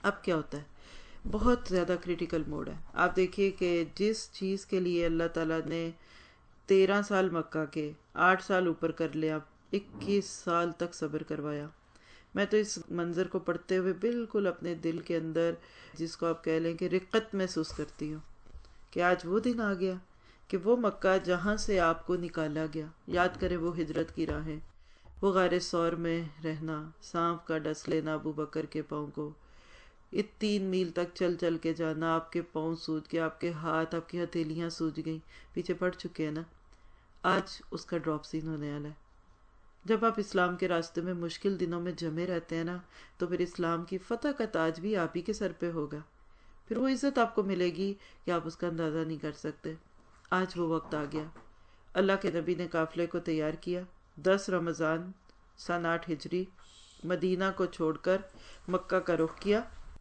اب کیا ہوتا ہے، بہت زیادہ کریٹیکل موڈ ہے. آپ دیکھیے کہ جس چیز کے لیے اللہ تعالیٰ نے 13 سال مکہ کے، 8 سال اوپر کر لیا، 21 سال تک صبر کروایا. میں تو اس منظر کو پڑھتے ہوئے بالکل اپنے دل کے اندر، جس کو آپ کہہ لیں کہ رقت محسوس کرتی ہوں کہ آج وہ دن آ گیا کہ وہ مکہ جہاں سے آپ کو نکالا گیا، یاد کریں وہ ہجرت کی راہیں، وہ غار ثور میں رہنا، سانپ کا ڈس لینا ابو بکر کے پاؤں کو، 3 میل تک چل چل کے جانا، آپ کے پاؤں سوج کے، آپ کے ہاتھ، آپ کی ہتھیلیاں سوج گئیں. پیچھے پڑ چکے ہیں نا. آج اس کا ڈراپ سین ہونے والا ہے. جب آپ اسلام کے راستے میں مشکل دنوں میں جمے رہتے ہیں نا، تو پھر اسلام کی فتح کا تاج بھی آپ ہی کے سر پہ ہوگا. پھر وہ عزت آپ کو ملے گی کہ آپ اس کا اندازہ نہیں کر سکتے. آج وہ وقت آ گیا. اللہ کے نبی نے قافلے کو تیار کیا. 10 رمضان سن 8 ہجری مدینہ کو چھوڑ کر مکہ کا رخ کیا.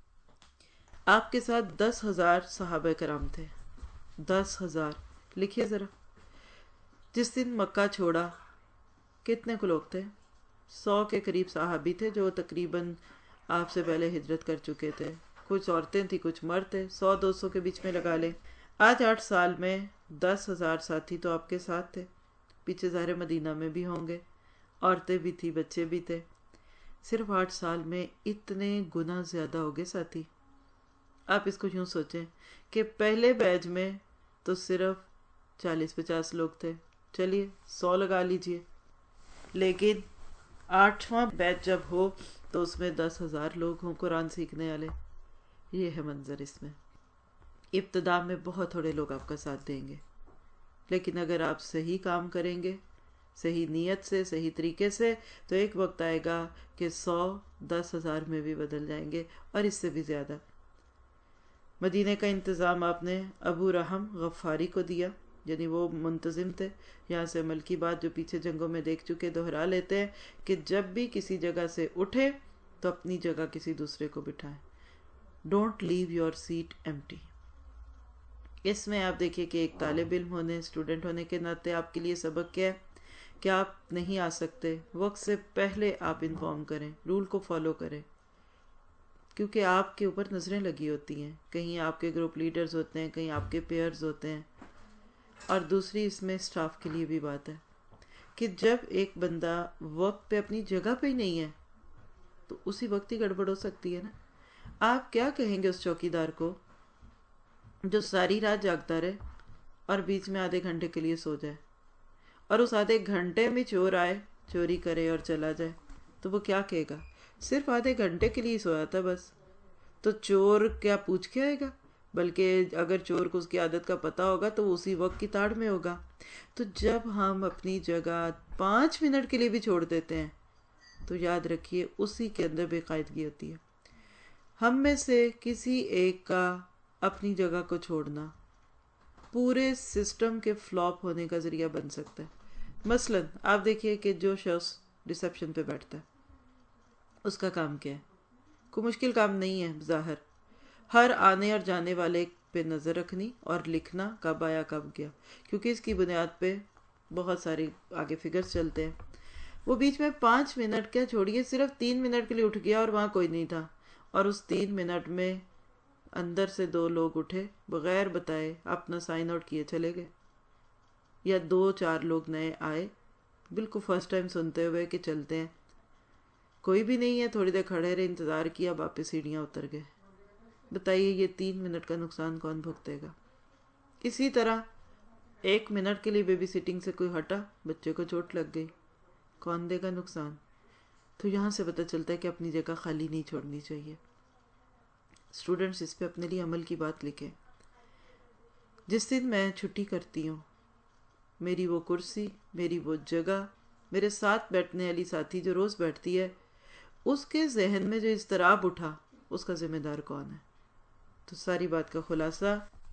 آپ کے ساتھ 10,000 صحابہ کرام تھے. 10,000. لکھیے ذرا، جس دن مکہ چھوڑا کتنے کو لوگ تھے؟ 100 کے قریب صحابی تھے جو تقریباً آپ سے پہلے ہجرت کر چکے تھے. کچھ عورتیں تھیں، کچھ مرد تھے. 100-200 کے بیچ میں لگا لیں. آج 8 سال میں 10,000 ساتھی تو آپ کے ساتھ تھے. پیچھے ظاہر مدینہ میں بھی ہوں گے، عورتیں بھی تھی، بچے بھی تھے. صرف 8 سال میں اتنے گنا زیادہ ہو گئے ساتھی. آپ اس کو یوں سوچیں کہ پہلے بیچ میں تو صرف 40-50 لوگ تھے، چلیے 100 لگا لیجئے، لیکن 8واں بیچ جب ہو تو اس میں 10,000 لوگ ہوں قرآن سیکھنے والے. یہ ہے منظر. اس میں ابتدا میں بہت تھوڑے لوگ آپ کا ساتھ دیں گے، لیکن اگر آپ صحیح کام کریں گے، صحیح نیت سے، صحیح طریقے سے، تو ایک وقت آئے گا کہ 100 10,000 میں بھی بدل جائیں گے، اور اس سے بھی زیادہ. مدینہ کا انتظام آپ نے ابو رحم غفاری کو دیا، یعنی وہ منتظم تھے. یہاں سے عمل کی بات جو پیچھے جنگوں میں دیکھ چکے دہرا لیتے ہیں کہ جب بھی کسی جگہ سے اٹھے تو اپنی جگہ کسی دوسرے کو بٹھائیں. Don't leave your seat empty. اس میں آپ دیکھیے کہ ایک طالب علم ہونے، اسٹوڈنٹ ہونے کے ناطے آپ کے لیے سبق کیا ہے کہ آپ نہیں آ سکتے، وقت سے پہلے آپ انفارم کریں، رول کو فالو کریں، کیونکہ آپ کے اوپر نظریں لگی ہوتی ہیں. کہیں آپ کے گروپ لیڈرز ہوتے ہیں، کہیں آپ کے پیئرز ہوتے ہیں. اور دوسری اس میں سٹاف کے لیے بھی بات ہے کہ جب ایک بندہ وقت پہ اپنی جگہ پہ ہی نہیں ہے تو اسی وقت ہی گڑبڑ ہو سکتی ہے نا. آپ کیا کہیں گے اس چوکیدار کو جو ساری رات جاگتا رہے اور بیچ میں آدھے گھنٹے کے لیے سو جائے، اور اس آدھے گھنٹے میں چور آئے، چوری کرے اور چلا جائے؟ تو وہ کیا کہے گا؟ صرف آدھے گھنٹے کے لیے سویا تھا بس. تو چور کیا پوچھ کے آئے گا؟ بلکہ اگر چور کو اس کی عادت کا پتہ ہوگا تو وہ اسی وقت کی تاڑ میں ہوگا. تو جب ہم اپنی جگہ 5 منٹ کے لیے بھی چھوڑ دیتے ہیں تو یاد رکھیے اسی کے اندر بے قاعدگی ہوتی ہے. ہم میں سے کسی ایک کا اپنی جگہ کو چھوڑنا پورے سسٹم کے فلاپ ہونے کا ذریعہ بن سکتا ہے. مثلا آپ دیکھیے کہ جو شخص ریسیپشن پہ بیٹھتا ہے اس کا کام کیا ہے؟ کوئی مشکل کام نہیں ہے ظاہر. ہر آنے اور جانے والے پہ نظر رکھنی اور لکھنا کب آیا کب گیا، کیونکہ اس کی بنیاد پہ بہت سارے آگے فگرز چلتے ہیں. وہ بیچ میں 5 منٹ کیا چھوڑیے، صرف 3 منٹ کے لیے اٹھ گیا اور وہاں کوئی نہیں تھا، اور اس 3 منٹ میں اندر سے 2 لوگ اٹھے بغیر بتائے اپنا سائن آؤٹ کیے چلے گئے، یا 2-4 لوگ نئے آئے بالکل فرسٹ ٹائم سنتے ہوئے کہ چلتے ہیں، کوئی بھی نہیں ہے، تھوڑی دیر کھڑے رہے، انتظار کیا، واپس سیڑھیاں اتر گئے. بتائیے یہ 3 منٹ کا نقصان کون بھگتے گا؟ اسی طرح 1 منٹ کے لیے بیبی سٹنگ سے کوئی ہٹا، بچے کو چوٹ لگ گئی، کون دے گا نقصان؟ تو یہاں سے پتہ چلتا ہے کہ اپنی جگہ خالی نہیں چھوڑنی چاہیے. اسٹوڈنٹس اس پہ اپنے لیے عمل کی بات لکھیں. جس دن میں چھٹی کرتی ہوں، میری وہ کرسی، میری وہ جگہ، میرے ساتھ بیٹھنے والی ساتھی جو روز بیٹھتی ہے، اس کے ذہن میں جو اضطراب اٹھا اس کا ذمہ دار کون ہے؟ تو ساری بات کا خلاصہ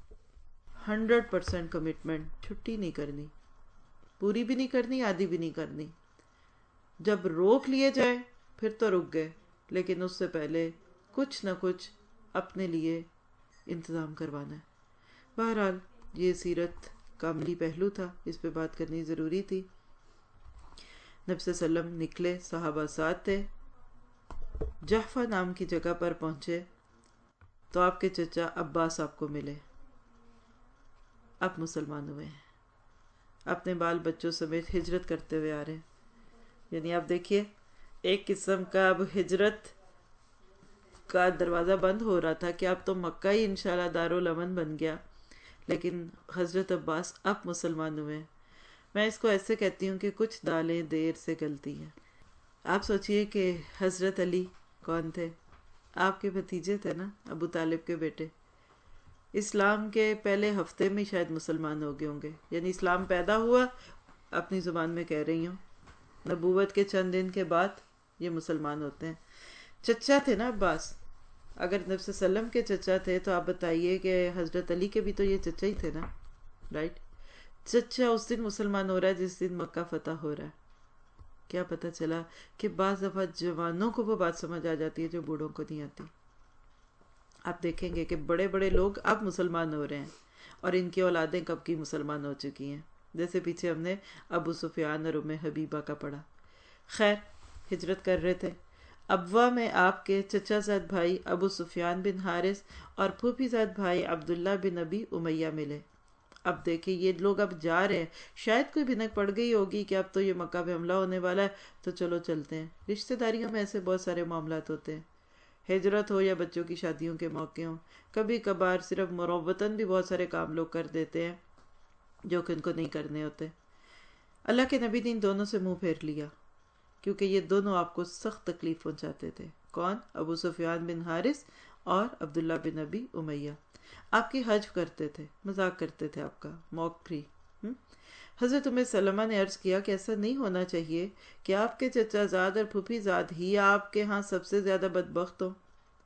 100% کمٹمنٹ. چھٹی نہیں کرنی، پوری بھی نہیں کرنی، آدھی بھی نہیں کرنی. جب روک لیے جائے پھر تو رک گئے، لیکن اس سے پہلے کچھ نہ کچھ اپنے لیے انتظام کروانا ہے. بہرحال یہ سیرت کا عملی پہلو تھا، اس پہ بات کرنی ضروری تھی. نبی صلی اللہ علیہ وسلم نکلے، صحابہ ساتھ تھے، جحفہ نام کی جگہ پر پہنچے. تو آپ کے چچا عباس آپ کو ملے، آپ مسلمان ہوئے ہیں، اپنے بال بچوں سمیت ہجرت کرتے ہوئے آ رہے ہیں۔ یعنی آپ دیکھیے ایک قسم کا اب ہجرت کا دروازہ بند ہو رہا تھا کہ اب تو مکہ ہی انشاءاللہ دارالامن بن گیا، لیکن حضرت عباس اب مسلمان ہوئے ہیں۔ میں اس کو ایسے کہتی ہوں کہ کچھ دالیں دیر سے گلتی ہیں۔ آپ سوچئے کہ حضرت علی کون تھے؟ آپ کے بھتیجے تھے نا، ابو طالب کے بیٹے۔ اسلام کے پہلے ہفتے میں شاید مسلمان ہو گئے ہوں گے، یعنی اسلام پیدا ہوا، اپنی زبان میں کہہ رہی ہوں، نبوت کے چند دن کے بعد یہ مسلمان ہوتے ہیں۔ چچا تھے نا عباس، اگر نبی صلی اللہ علیہ وسلم کے چچا تھے تو آپ بتائیے کہ حضرت علی کے بھی تو یہ چچا ہی تھے نا، رائٹ؟ چچا اس دن مسلمان ہو رہا ہے جس دن مکہ فتح ہو رہا ہے۔ کیا پتہ چلا کہ بعض دفعہ جوانوں کو وہ بات سمجھ آ جاتی ہے جو بوڑھوں کو نہیں آتی۔ آپ دیکھیں گے کہ بڑے بڑے لوگ اب مسلمان ہو رہے ہیں اور ان کی اولادیں کب کی مسلمان ہو چکی ہیں، جیسے پیچھے ہم نے ابو سفیان اور ام حبیبہ کا پڑھا۔ خیر، ہجرت کر رہے تھے۔ ابوا میں آپ کے چچا زاد بھائی ابو سفیان بن حارث اور پھوپھی زاد بھائی عبداللہ بن ابی امیہ ملے۔ اب دیکھیں یہ لوگ اب جا رہے ہیں، شاید کوئی بھنک پڑ گئی ہوگی کہ اب تو یہ مکہ پہ حملہ ہونے والا ہے تو چلو چلتے ہیں۔ رشتہ داریوں میں ایسے بہت سارے معاملات ہوتے ہیں، ہجرت ہو یا بچوں کی شادیوں کے موقع ہوں، کبھی کبھار صرف مروتاً بھی بہت سارے کام لوگ کر دیتے ہیں جو کہ ان کو نہیں کرنے ہوتے۔ اللہ کے نبی نے ان دونوں سے منہ پھیر لیا کیونکہ یہ دونوں آپ کو سخت تکلیف پہنچاتے تھے۔ کون؟ ابو سفیان بن حارث اور عبداللہ بن ابی امیہ۔ آپ کی حجب کرتے تھے، مذاق کرتے تھے، آپ کا موقری۔ حضرت ام سلمہ نے عرض کیا کہ ایسا نہیں ہونا چاہیے کہ آپ کے چچا زاد اور پھوپھی زاد ہی آپ کے ہاں سب سے زیادہ بدبخت ہوں۔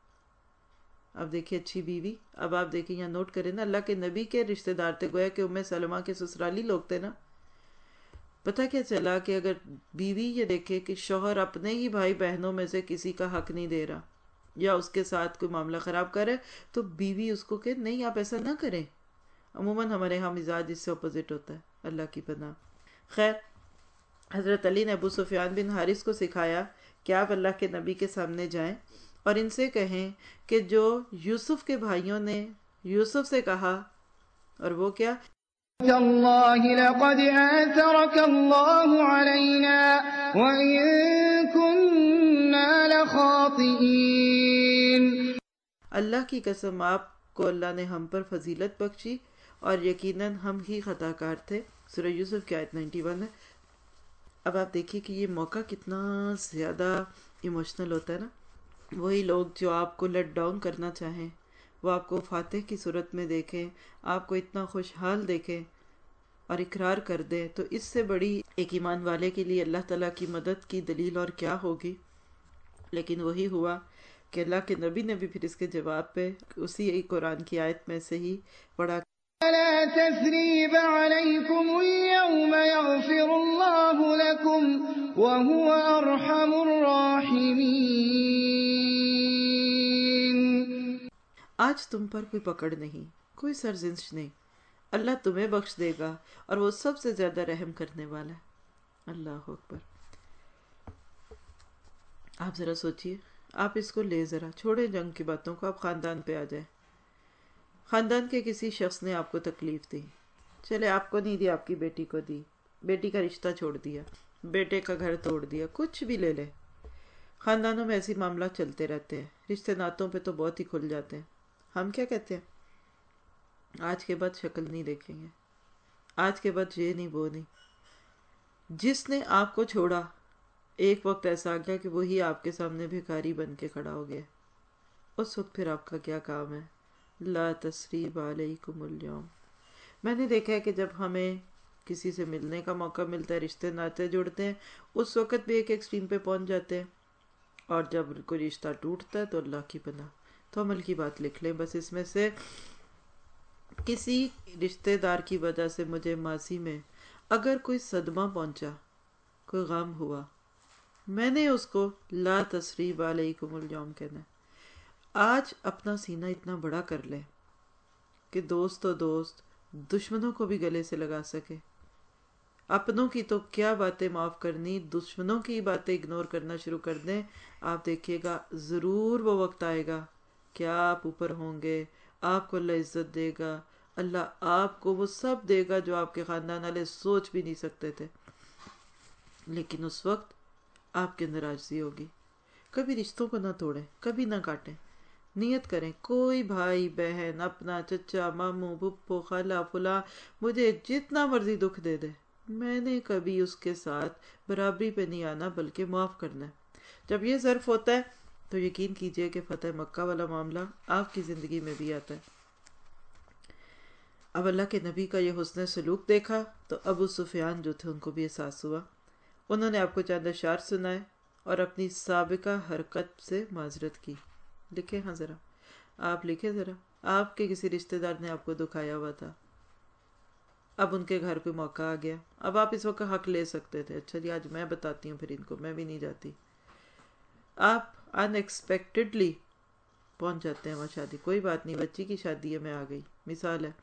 اب دیکھیں اچھی بیوی، اب آپ دیکھیں یہاں نوٹ کریں نا، اللہ کے نبی کے رشتہ دار تھے، گویا کہ ام سلمہ کے سسرالی لوگ تھے نا۔ پتہ کیا چلا کہ اگر بیوی یہ دیکھے کہ شوہر اپنے ہی بھائی بہنوں میں سے کسی کا حق نہیں دے رہا یا اس کے ساتھ کوئی معاملہ خراب کرے تو بیوی اس کو کہ نہیں آپ ایسا نہ کریں۔ عموماً ہمارے ہاں مزاج اس سے اپوزٹ ہوتا ہے، اللہ کی پناہ۔ خیر، حضرت علی نے ابو سفیان بن حارث کو سکھایا کہ آپ اللہ کے نبی کے سامنے جائیں اور ان سے کہیں کہ جو یوسف کے بھائیوں نے یوسف سے کہا، اور وہ کیا؟ تاللہ لقد آثرك اللہ علینا وإن كنا لخاطئین۔ اللہ کی قسم آپ کو اللہ نے ہم پر فضیلت بخشی اور یقیناً ہم ہی خطا کار تھے۔ سورہ یوسف کی آیت 91 ہے۔ اب آپ دیکھیے کہ یہ موقع کتنا زیادہ ایموشنل ہوتا ہے نا۔ وہی لوگ جو آپ کو لیٹ ڈاؤن کرنا چاہیں، وہ آپ کو فاتح کی صورت میں دیکھیں، آپ کو اتنا خوشحال دیکھیں اور اقرار کر دیں، تو اس سے بڑی ایک ایمان والے کے لیے اللہ تعالیٰ کی مدد کی دلیل اور کیا ہوگی۔ لیکن وہی ہوا کہ اللہ کے نبی نے بھی پھر اس کے جواب پہ اسی قرآن کی آیت میں سے ہی پڑھا، لا تثریب علیکم اليوم یغفر اللہ لکم وہو ارحم الراحمین۔ آج تم پر کوئی پکڑ نہیں، کوئی سرزنش نہیں، اللہ تمہیں بخش دے گا اور وہ سب سے زیادہ رحم کرنے والا ہے۔ اللہ اکبر۔ آپ ذرا سوچئے، آپ اس کو لے ذرا چھوڑیں جنگ کی باتوں کو، آپ خاندان پہ آ جائیں۔ خاندان کے کسی شخص نے آپ کو تکلیف دی، چلے آپ کو نہیں دی، آپ کی بیٹی کو دی، بیٹی کا رشتہ چھوڑ دیا، بیٹے کا گھر توڑ دیا، کچھ بھی لے لے۔ خاندانوں میں ایسی معاملات چلتے رہتے ہیں، رشتے ناتوں پہ تو بہت ہی کھل جاتے ہیں۔ ہم کیا کہتے ہیں؟ آج کے بعد شکل نہیں دیکھیں گے، آج کے بعد یہ نہیں وہ نہیں۔ جس نے آپ کو چھوڑا، ایک وقت ایسا آ گیا کہ وہی آپ کے سامنے بھکاری بن کے کھڑا ہو گیا، اس وقت پھر آپ کا کیا کام ہے؟ لا تثریب علیکم اليوم۔ میں نے دیکھا ہے کہ جب ہمیں کسی سے ملنے کا موقع ملتا ہے، رشتے ناتے جڑتے ہیں، اس وقت بھی ایک ایکسٹریم پہ پہنچ جاتے ہیں، اور جب کوئی رشتہ ٹوٹتا ہے تو اللہ کی پناہ۔ تو عمل کی بات لکھ لیں، بس اس میں سے کسی رشتے دار کی وجہ سے مجھے ماضی میں اگر کوئی صدمہ پہنچا، کوئی غم ہوا، میں نے اس کو لا تثریب علیکم اليوم کہنا ہے۔ آج اپنا سینہ اتنا بڑا کر لے کہ دوست و دوست دشمنوں کو بھی گلے سے لگا سکے۔ اپنوں کی تو کیا باتیں معاف کرنی، دشمنوں کی باتیں اگنور کرنا شروع کر دیں۔ آپ دیکھیے گا ضرور وہ وقت آئے گا کہ آپ اوپر ہوں گے، آپ کو اللہ عزت دے گا، اللہ آپ کو وہ سب دے گا جو آپ کے خاندان والے سوچ بھی نہیں سکتے تھے، لیکن اس وقت آپ کے اندر عاجزی ہوگی۔ کبھی رشتوں کو نہ توڑیں، کبھی نہ کاٹیں، نیت کریں کوئی بھائی بہن اپنا چچا ماموں پھپھو خالہ فلاں مجھے جتنا مرضی دکھ دے دے، میں نے کبھی اس کے ساتھ برابری پہ نہیں آنا بلکہ معاف کرنا ہے۔ جب یہ ظرف ہوتا ہے تو یقین کیجئے کہ فتح مکہ والا معاملہ آپ کی زندگی میں بھی آتا ہے۔ اب اللہ کے نبی کا یہ حسن سلوک دیکھا تو ابو سفیان جو تھے ان کو بھی احساس ہوا، انہوں نے آپ کو چند اشعار سنائے اور اپنی سابقہ حرکت سے معذرت کی۔ لکھیں ہاں ذرا، آپ لکھیں ذرا، آپ کے کسی رشتہ دار نے آپ کو دکھایا ہوا تھا، اب ان کے گھر کوئی موقع آ گیا، اب آپ اس وقت حق لے سکتے تھے، اچھا جی آج میں بتاتی ہوں پھر ان کو، میں بھی نہیں جاتی۔ آپ ان ایکسپیکٹڈلی پہنچ جاتے ہیں وہاں شادی، کوئی بات نہیں بچی کی شادی ہے میں آ گئی، مثال ہے۔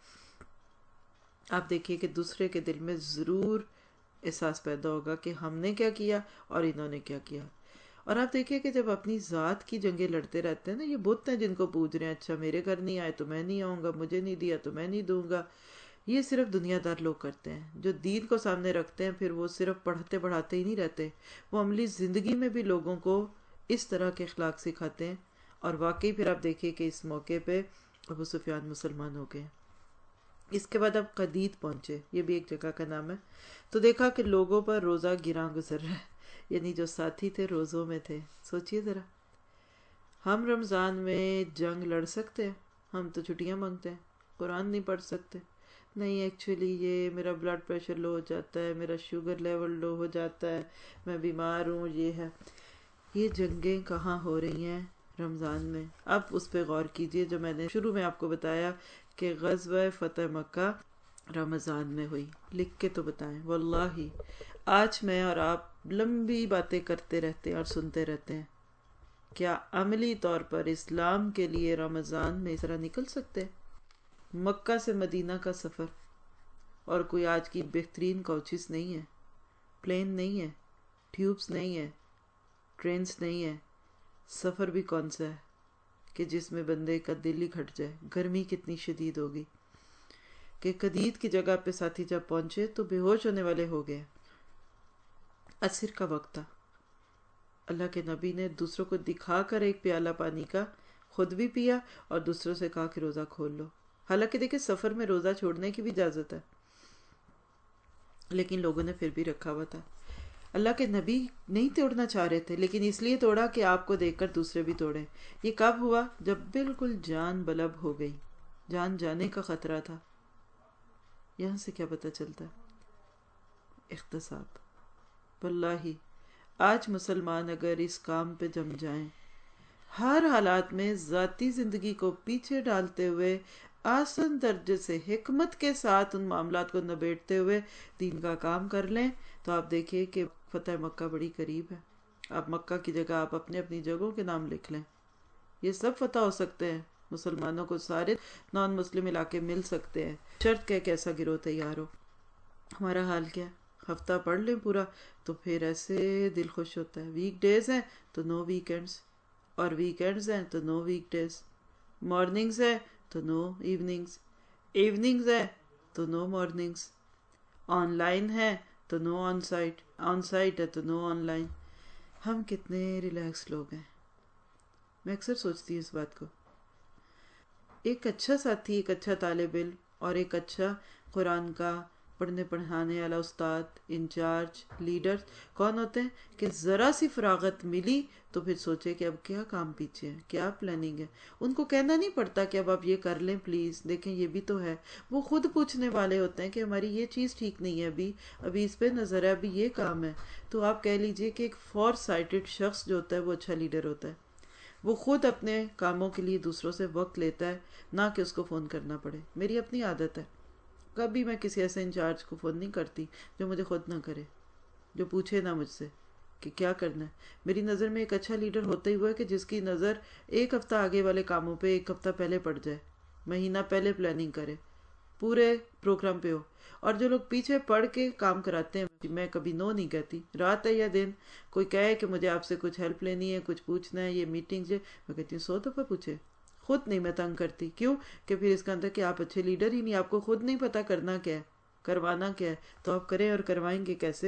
آپ دیکھیے کہ دوسرے کے دل میں ضرور احساس پیدا ہوگا کہ ہم نے کیا کیا اور انہوں نے کیا کیا۔ اور آپ دیکھیے کہ جب اپنی ذات کی جنگیں لڑتے رہتے ہیں نا، یہ بت ہیں جن کو پوج رہے ہیں، اچھا میرے گھر نہیں آئے تو میں نہیں آؤں گا، مجھے نہیں دیا تو میں نہیں دوں گا، یہ صرف دنیا دار لوگ کرتے ہیں جو دین کو سامنے رکھتے ہیں۔ پھر وہ صرف پڑھتے پڑھاتے ہی نہیں رہتے، وہ عملی زندگی میں بھی لوگوں کو اس طرح کے اخلاق سکھاتے ہیں۔ اور واقعی پھر آپ دیکھیے کہ اس موقع پہ ابو سفیان مسلمان ہو گئے۔ اس کے بعد اب قدید پہنچے، یہ بھی ایک جگہ کا نام ہے، تو دیکھا کہ لوگوں پر روزہ گراں گزر رہا ہے، یعنی جو ساتھی تھے روزوں میں تھے۔ سوچئے ذرا، ہم رمضان میں جنگ لڑ سکتے ہیں؟ ہم تو چھٹیاں مانگتے ہیں، قرآن نہیں پڑھ سکتے، نہیں ایکچولی یہ میرا بلڈ پریشر لو ہو جاتا ہے، میرا شوگر لیول لو ہو جاتا ہے، میں بیمار ہوں، یہ ہے۔ یہ جنگیں کہاں ہو رہی ہیں؟ رمضان میں۔ اب اس پہ غور کیجئے جو میں نے شروع میں آپ کو بتایا کہ غزوہ فتح مکہ رمضان میں ہوئی۔ لکھ کے تو بتائیں، واللہ آج میں اور آپ لمبی باتیں کرتے رہتے ہیں اور سنتے رہتے ہیں، کیا عملی طور پر اسلام کے لیے رمضان میں اس طرح نکل سکتے؟ مکہ سے مدینہ کا سفر، اور کوئی آج کی بہترین کوچز نہیں ہے، پلین نہیں ہے، ٹیوبز نہیں ہے، ٹرینز نہیں ہے، سفر بھی کون سا ہے کہ جس میں بندے کا دل ہی گھٹ جائے۔ گرمی کتنی شدید ہوگی کہ قدید کی جگہ پہ ساتھی جب پہنچے تو بے ہوش ہونے والے ہو گئے۔ عصر کا وقت تھا، اللہ کے نبی نے دوسروں کو دکھا کر ایک پیالہ پانی کا خود بھی پیا اور دوسروں سے کہا کہ روزہ کھول لو۔ حالانکہ دیکھیں سفر میں روزہ چھوڑنے کی بھی اجازت ہے، لیکن لوگوں نے پھر بھی رکھا ہوا تھا۔ اللہ کے نبی نہیں توڑنا چاہ رہے تھے، لیکن اس لیے توڑا کہ آپ کو دیکھ کر دوسرے بھی توڑیں۔ یہ کب ہوا؟ جب بالکل جان بلب ہو گئی، جان جانے کا خطرہ تھا۔ یہاں سے کیا پتہ چلتا ہے؟ احتساب۔ واللہ آج مسلمان اگر اس کام پہ جم جائیں، ہر حالات میں ذاتی زندگی کو پیچھے ڈالتے ہوئے آسن درجے سے حکمت کے ساتھ ان معاملات کو نبیڑتے ہوئے دین کا کام کر لیں، تو آپ دیکھیے کہ فتح مکہ بڑی قریب ہے۔ آپ مکہ کی جگہ آپ اپنی جگہوں کے نام لکھ لیں، یہ سب فتح ہو سکتے ہیں، مسلمانوں کو سارے نان مسلم علاقے مل سکتے ہیں، شرط کہ ایسا گروہ تیار ہو۔ ہمارا حال کیا ہے؟ ہفتہ پڑھ لیں پورا تو پھر ایسے دل خوش ہوتا ہے۔ ویک ڈیز ہیں تو نو ویکینڈز، اور ویکینڈز ہیں تو نو ویک ڈیز، مارننگز ہیں تو نو ایوننگز، ایوننگز ہیں تو نو مارننگز، آن لائن ہے تو نو آن سائٹ، آن سائٹ ہے تو نو آن لائن۔ ہم کتنے ریلیکس لوگ ہیں، میں اکثر سوچتی ہوں اس بات کو۔ ایک اچھا ساتھی، ایک اچھا طالب علم اور ایک اچھا قرآن کا پڑھنے پڑھانے والا استاد، انچارج، لیڈر کون ہوتے ہیں کہ ذرا سی فراغت ملی تو پھر سوچے کہ اب کیا کام پیچھے ہے، کیا پلاننگ ہے۔ ان کو کہنا نہیں پڑتا کہ اب آپ یہ کر لیں پلیز، دیکھیں یہ بھی تو ہے۔ وہ خود پوچھنے والے ہوتے ہیں کہ ہماری یہ چیز ٹھیک نہیں ہے، ابھی اس پہ نظر ہے، ابھی یہ کام ہے۔ تو آپ کہہ لیجئے کہ ایک فور سائٹڈ شخص جو ہوتا ہے وہ اچھا لیڈر ہوتا ہے۔ وہ خود اپنے کاموں کے لیے دوسروں سے وقت لیتا ہے، نہ کہ اس کو فون کرنا پڑے۔ میری اپنی عادت ہے، کبھی میں کسی ایسے انچارج کو فون نہیں کرتی جو مجھے خود نہ کرے، جو پوچھے نہ مجھ سے کہ کیا کرنا ہے۔ میری نظر میں ایک اچھا لیڈر ہوتا ہی ہوا ہے کہ جس کی نظر ایک ہفتہ آگے والے کاموں پہ ایک ہفتہ پہلے پڑ جائے، مہینہ پہلے پلاننگ کرے، پورے پروگرام پہ ہو۔ اور جو لوگ پیچھے پڑھ کے کام کراتے ہیں، میں کبھی نو نہیں کہتی، رات ہے یا دن کوئی کہے کہ مجھے آپ سے کچھ ہیلپ لینی ہے، کچھ پوچھنا ہے، یہ میٹنگ ہے، میں کہتی ہوں 100 دفعہ پوچھے، خود نہیں میں تنگ کرتی. کیوں کہ پھر اس کا اندر کہ آپ اچھے لیڈر ہی نہیں, آپ کو خود نہیں پتا کرنا کیا ہے, کروانا کیا ہے, تو آپ کریں اور کروائیں گے کیسے.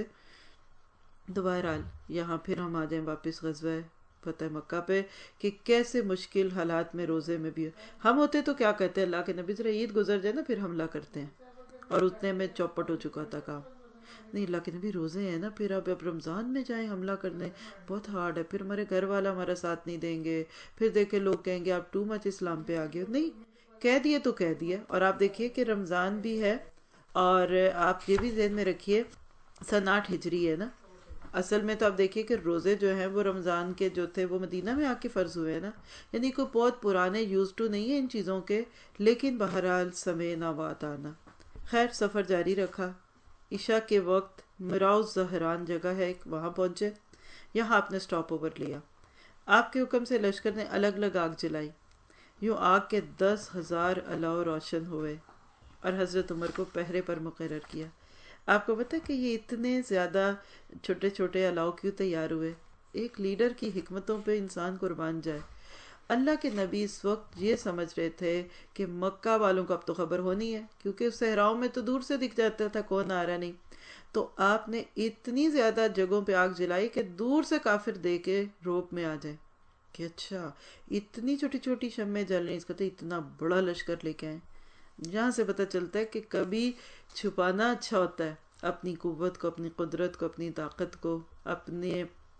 تو بہرحال یہاں پھر ہم آ جائیں واپس غزوہ فتح مکہ پہ کہ کیسے مشکل حالات میں روزے میں بھی ہم ہوتے تو کیا کہتے ہیں, اللہ کے نبی ذرا عید گزر جائے نا پھر حملہ کرتے ہیں, اور اتنے میں چوپٹ ہو چکا تھا کام. نہیں, اللہ کے نبی روزے ہیں نا, پھر اب رمضان میں جائیں حملہ کرنے, بہت ہارڈ ہے, پھر ہمارے گھر والا ہمارا ساتھ نہیں دیں گے, پھر دیکھیں لوگ کہیں گے آپ ٹو مچ اسلام پہ آ گئے. نہیں, کہہ دیے تو کہہ دیے. اور آپ دیکھیے کہ رمضان بھی ہے, اور آپ یہ بھی ذہن میں رکھیے سن 8 ہجری ہے نا. اصل میں تو آپ دیکھیے کہ روزے جو ہیں وہ رمضان کے جو تھے وہ مدینہ میں آ کے فرض ہوئے ہیں نا, یعنی کوئی بہت پرانے یوز ٹو نہیں ہے ان چیزوں کے, لیکن بہرحال سمعنا وأطعنا. خیر سفر جاری رکھا. عشاء کے وقت مراؤ زہران جگہ ہے ایک, وہاں پہنچے. یہاں آپ نے سٹاپ اوور لیا. آپ کے حکم سے لشکر نے الگ الگ آگ جلائی. یوں آگ کے 10,000 الاؤ روشن ہوئے اور حضرت عمر کو پہرے پر مقرر کیا. آپ کو پتہ ہے کہ یہ اتنے زیادہ چھوٹے چھوٹے الاؤ کیوں تیار ہوئے؟ ایک لیڈر کی حکمتوں پہ انسان قربان جائے. اللہ کے نبی اس وقت یہ سمجھ رہے تھے کہ مکہ والوں کو اب تو خبر ہونی ہے, کیونکہ صحراؤں میں تو دور سے دکھ جاتا تھا کون آ رہا نہیں. تو آپ نے اتنی زیادہ جگہوں پہ آگ جلائی کہ دور سے کافر دے کے روپ میں آ جائیں کہ اچھا اتنی چھوٹی چھوٹی شمیں جل رہی, اس کا تو اتنا بڑا لشکر لے کے آئے. یہاں سے پتہ چلتا ہے کہ کبھی چھپانا اچھا ہوتا ہے, اپنی قوت کو, اپنی قدرت کو, اپنی طاقت کو, اپنے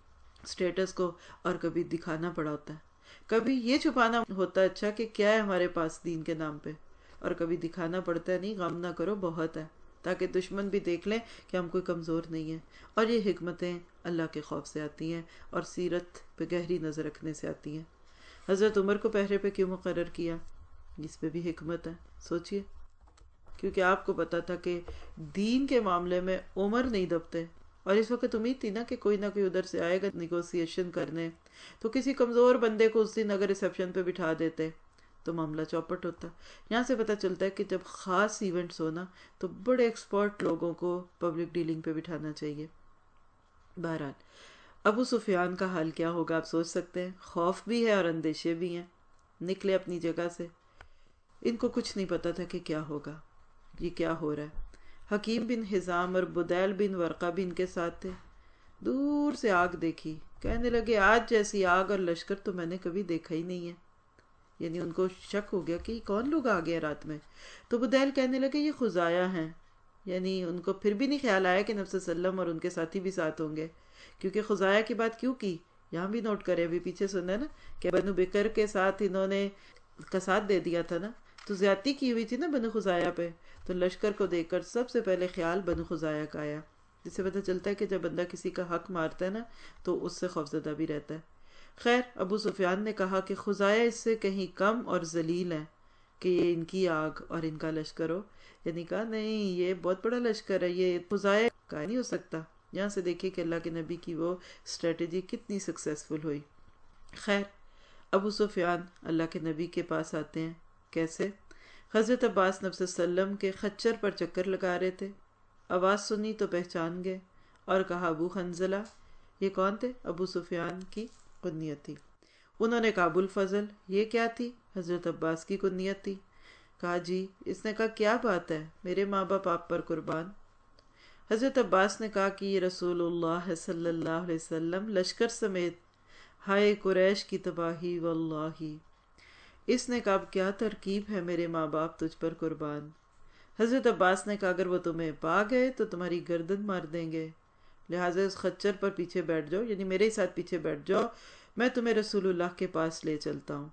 سٹیٹس کو, اور کبھی دکھانا پڑا ہوتا ہے. کبھی یہ چھپانا ہوتا ہے اچھا کہ کیا ہے ہمارے پاس دین کے نام پہ, اور کبھی دکھانا پڑتا ہے نہیں غم نہ کرو بہت ہے, تاکہ دشمن بھی دیکھ لیں کہ ہم کوئی کمزور نہیں ہیں. اور یہ حکمتیں اللہ کے خوف سے آتی ہیں اور سیرت پہ گہری نظر رکھنے سے آتی ہیں. حضرت عمر کو پہرے پہ کیوں مقرر کیا؟ اس پہ بھی حکمت ہے, سوچئے. کیونکہ آپ کو پتا تھا کہ دین کے معاملے میں عمر نہیں دبتے, اور اس وقت امید تھی نا کہ کوئی نہ کوئی ادھر سے آئے گا نیگوسیشن کرنے, تو کسی کمزور بندے کو اس دن اگر ریسیپشن پہ بٹھا دیتے تو معاملہ چوپٹ ہوتا. یہاں سے پتہ چلتا ہے کہ جب خاص ایونٹس ہونا تو بڑے ایکسپرٹ لوگوں کو پبلک ڈیلنگ پہ بٹھانا چاہیے. بہرحال ابو سفیان کا حال کیا ہوگا آپ سوچ سکتے ہیں, خوف بھی ہے اور اندیشے بھی ہیں. نکلے اپنی جگہ سے, ان کو کچھ نہیں پتا تھا کہ کیا ہوگا, یہ کیا ہو رہا ہے. حکیم بن حزام اور بدیل بن ورقہ بھی ان کے ساتھ تھے. دور سے آگ دیکھی, کہنے لگے آج جیسی آگ اور لشکر تو میں نے کبھی دیکھا ہی نہیں ہے. یعنی ان کو شک ہو گیا کہ یہ کون لوگ آ گئے رات میں. تو بدیل کہنے لگے یہ خزایا ہیں. یعنی ان کو پھر بھی نہیں خیال آیا کہ نبی صلی اللہ علیہ وسلم اور ان کے ساتھی بھی ساتھ ہوں گے, کیونکہ خزایا کی بات کیوں کی یہاں بھی نوٹ کرے, ابھی پیچھے سنا ہے نا کہ بنو بکر کے ساتھ انہوں نے کا ساتھ دے دیا تھا نا, تو زیادتی کی ہوئی تھی نا بنو خزایا پہ. تو لشکر کو دیکھ کر سب سے پہلے خیال بنو خزایا کا آیا, جس سے پتہ چلتا ہے کہ جب بندہ کسی کا حق مارتا ہے نا تو اس سے خوفزدہ بھی رہتا ہے. خیر ابو سفیان نے کہا کہ خزایا اس سے کہیں کم اور ذلیل ہیں کہ یہ ان کی آگ اور ان کا لشکر ہو. یعنی کہا نہیں یہ بہت بڑا لشکر ہے, یہ خزایا کا نہیں ہو سکتا. یہاں سے دیکھیے کہ اللہ کے نبی کی وہ اسٹریٹجی کتنی سکسیسفل ہوئی. خیر ابو سفیان اللہ کے نبی کے پاس آتے ہیں. کیسے؟ حضرت عباس نبی صلی اللہ علیہ وسلم کے خچر پر چکر لگا رہے تھے. آواز سنی تو پہچان گئے اور کہا ابو حنظلہ. یہ کون تھے؟ ابو سفیان کی کنیت تھی. انہوں نے کہا ابو الفضل. یہ کیا تھی؟ حضرت عباس کی کنیت تھی. کہا جی. اس نے کہا کیا بات ہے, میرے ماں باپ آپ پر قربان. حضرت عباس نے کہا کہ یہ رسول اللہ صلی اللہ علیہ وسلم لشکر سمیت, ہائے قریش کی تباہی واللہ. اس نے کہا اب کیا ترکیب ہے میرے ماں باپ تجھ پر قربان. حضرت عباس نے کہا اگر وہ تمہیں پا گئے تو تمہاری گردن مار دیں گے, لہٰذا اس خچر پر پیچھے بیٹھ جاؤ, یعنی میرے ساتھ پیچھے بیٹھ جاؤ, میں تمہیں رسول اللہ کے پاس لے چلتا ہوں.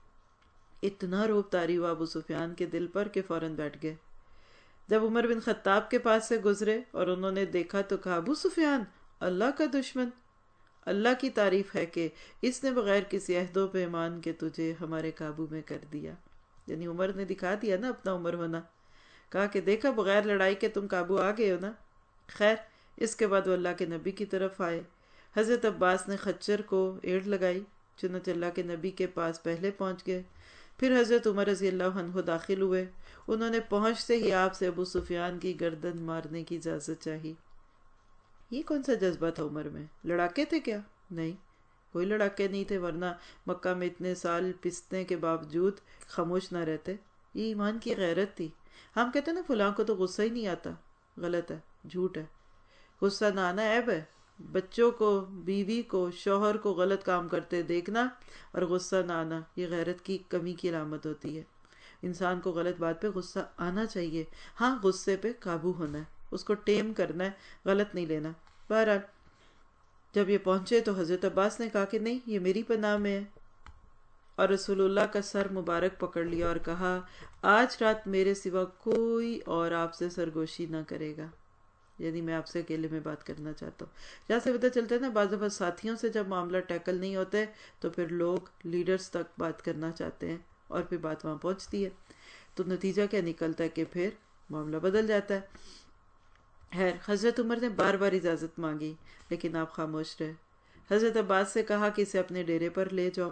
اتنا روب طاری ہوا ابو سفیان کے دل پر کہ فوراً بیٹھ گئے. جب عمر بن خطاب کے پاس سے گزرے اور انہوں نے دیکھا تو کہا ابو سفیان اللہ کا دشمن, اللہ کی تعریف ہے کہ اس نے بغیر کسی عہد و پیمان کے تجھے ہمارے قابو میں کر دیا. یعنی عمر نے دکھا دیا نا اپنا عمر ہونا, کہا کہ دیکھا بغیر لڑائی کے تم قابو آ گئے ہو نا. خیر اس کے بعد وہ اللہ کے نبی کی طرف آئے. حضرت عباس نے خچر کو ایڑ لگائی, چنانچہ اللہ کے نبی کے پاس پہلے پہنچ گئے. پھر حضرت عمر رضی اللہ عنہ داخل ہوئے. انہوں نے پہنچتے ہی آپ سے ابو سفیان کی گردن مارنے کی اجازت چاہی. یہ کون سا جذبہ تھا عمر میں؟ لڑاکے تھے کیا؟ نہیں, کوئی لڑاکے نہیں تھے، ورنہ مکہ میں اتنے سال پسنے کے باوجود خاموش نہ رہتے. یہ ایمان کی غیرت تھی. ہم کہتے ہیں نا فلاں کو تو غصہ ہی نہیں آتا، غلط ہے، جھوٹ ہے. غصہ نہ آنا عیب ہے. بچوں کو، بیوی کو، شوہر کو غلط کام کرتے دیکھنا اور غصہ نہ آنا، یہ غیرت کی کمی کی علامت ہوتی ہے. انسان کو غلط بات پہ غصہ آنا چاہیے، ہاں غصے پہ قابو ہونا ہے، اس کو ٹیم کرنا ہے، غلط نہیں لینا. بہرحال جب یہ پہنچے تو حضرت عباس نے کہا کہ نہیں، یہ میری پناہ میں ہے، اور رسول اللہ کا سر مبارک پکڑ لیا اور کہا آج رات میرے سوا کوئی اور آپ سے سرگوشی نہ کرے گا، یعنی میں آپ سے اکیلے میں بات کرنا چاہتا ہوں. جہاں سے پتہ چلتا ہے نا بعض دفعہ ساتھیوں سے جب معاملہ ٹیکل نہیں ہوتے تو پھر لوگ لیڈرز تک بات کرنا چاہتے ہیں اور پھر بات وہاں پہنچتی ہے، تو نتیجہ کیا نکلتا ہے کہ پھر معاملہ بدل جاتا ہے. خیر، حضرت عمر نے بار بار اجازت مانگی لیکن آپ خاموش رہے. حضرت عباس سے کہا کہ اسے اپنے ڈیرے پر لے جاؤ،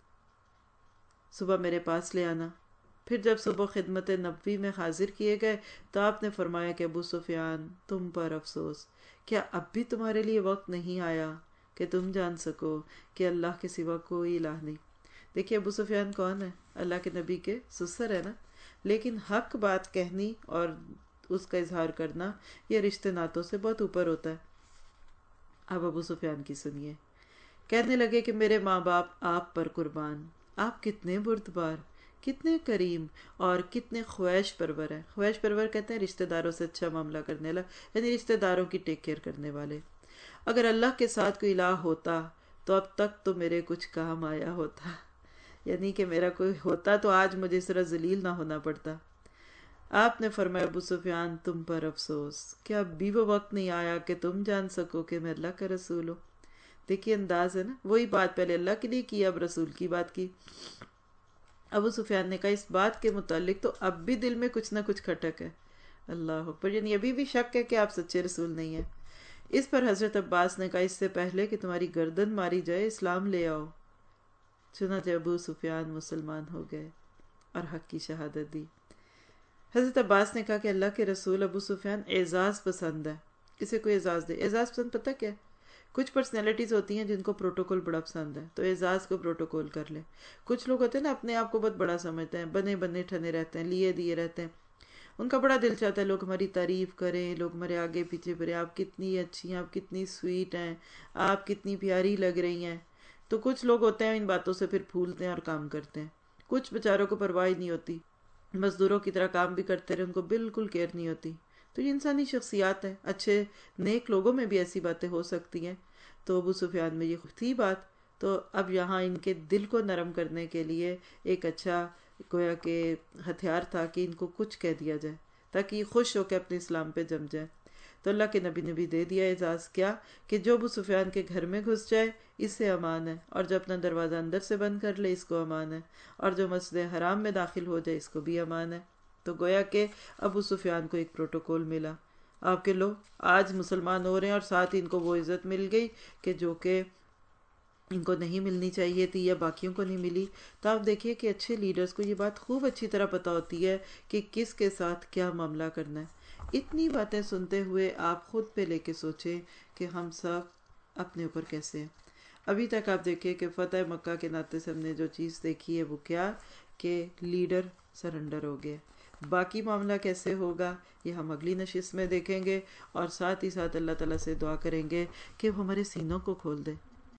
صبح میرے پاس لے آنا. پھر جب صبح خدمت نبوی میں حاضر کیے گئے تو آپ نے فرمایا کہ ابو سفیان، تم پر افسوس، کیا اب بھی تمہارے لیے وقت نہیں آیا کہ تم جان سکو کہ اللہ کے سوا کوئی الہ نہیں. دیکھیے ابو سفیان کون ہے؟ اللہ کے نبی کے سسر ہے نا، لیکن حق بات کہنی اور اس کا اظہار کرنا یہ رشتے ناتوں سے بہت اوپر ہوتا ہے. اب ابو سفیان کی سنیے. کہنے لگے کہ میرے ماں باپ آپ پر قربان، آپ کتنے بردبار، کتنے کریم اور کتنے خواہش پرور ہیں. خواہش پرور کہتے ہیں رشتہ داروں سے اچھا معاملہ کرنے والا، یعنی رشتہ داروں کی ٹیک کیئر کرنے والے. اگر اللہ کے ساتھ کوئی الہ ہوتا تو اب تک تو میرے کچھ کام آیا ہوتا، یعنی کہ میرا کوئی ہوتا تو آج مجھے اس طرح ذلیل نہ ہونا پڑتا. آپ نے فرمایا ابو سفیان، تم پر افسوس، کیا اب بھی وہ وقت نہیں آیا کہ تم جان سکو کہ میں اللہ کا رسول ہوں. دیکھیے انداز ہے نا، وہی بات پہلے اللہ کے لیے کی، اب رسول کی بات کی. ابو سفیان نے کہا اس بات کے متعلق تو اب بھی دل میں کچھ نہ کچھ کھٹک ہے. اللہ اکبر، یعنی ابھی بھی شک ہے کہ آپ سچے رسول نہیں ہیں. اس پر حضرت عباس نے کہا اس سے پہلے کہ تمہاری گردن ماری جائے اسلام لے آؤ. چنانچہ ابو سفیان مسلمان ہو گئے اور حق کی شہادت دی. حضرت عباس نے کہا کہ اللہ کے رسول، ابو سفیان اعزاز پسند ہے، اسے کوئی اعزاز دے. اعزاز پسند پتہ کیا ہے؟ کچھ پرسنالٹیز ہوتی ہیں جن کو پروٹوکول بڑا پسند ہے تو اعزاز کو پروٹوکول کر لے. کچھ لوگ ہوتے ہیں نا اپنے آپ کو بہت بڑا سمجھتے ہیں، بنے بنے ٹھنے رہتے ہیں، لیے دیے رہتے ہیں. ان کا بڑا دل چاہتا ہے لوگ ہماری تعریف کریں، لوگ ہمارے آگے پیچھے پھریں، آپ کتنی اچھی ہیں، آپ کتنی سویٹ ہیں، آپ کتنی پیاری لگ رہی ہیں. تو کچھ لوگ ہوتے ہیں ان باتوں سے پھر پھولتے ہیں اور کام کرتے ہیں. کچھ بیچاروں کو پرواہ نہیں ہوتی، مزدوروں کی طرح کام بھی کرتے رہے، ان کو بالکل کیئر نہیں ہوتی. تو یہ انسانی شخصیات ہیں. اچھے نیک لوگوں میں بھی ایسی باتیں ہو سکتی ہیں. تو ابو سفیان میں یہ تھی بات. تو اب یہاں ان کے دل کو نرم کرنے کے لیے ایک اچھا گویا کہ ہتھیار تھا کہ ان کو کچھ کہہ دیا جائے تاکہ یہ خوش ہو کے اپنے اسلام پہ جم جائے. تو اللہ کے نبی نے بھی دے دیا اعزاز، کیا کہ جو ابو سفیان کے گھر میں گھس جائے اس سے امان ہے، اور جو اپنا دروازہ اندر سے بند کر لے اس کو امان ہے، اور جو مسجد حرام میں داخل ہو جائے اس کو بھی امان ہے. تو گویا کہ ابو سفیان کو ایک پروٹوکول ملا. آپ کے لوگ آج مسلمان ہو رہے ہیں اور ساتھ ان کو وہ عزت مل گئی کہ جو کہ ان کو نہیں ملنی چاہیے تھی یا باقیوں کو نہیں ملی. تو آپ دیکھیے کہ اچھے لیڈرز کو یہ بات خوب اچھی طرح پتہ ہوتی ہے کہ کس کے ساتھ کیا معاملہ کرنا ہے. اتنی باتیں سنتے ہوئے آپ خود پہ لے کے سوچیں کہ ہم سب اپنے اوپر کیسے ہیں. ابھی تک آپ دیکھیں کہ فتح مکہ کے ناطے سے ہم نے جو چیز دیکھی ہے وہ کیا کہ لیڈر سرنڈر ہو گئے. باقی معاملہ کیسے ہوگا یہ ہم اگلی نشست میں دیکھیں گے، اور ساتھ ہی ساتھ اللہ تعالیٰ سے دعا کریں گے کہ وہ ہمارے سینوں کو کھول دے.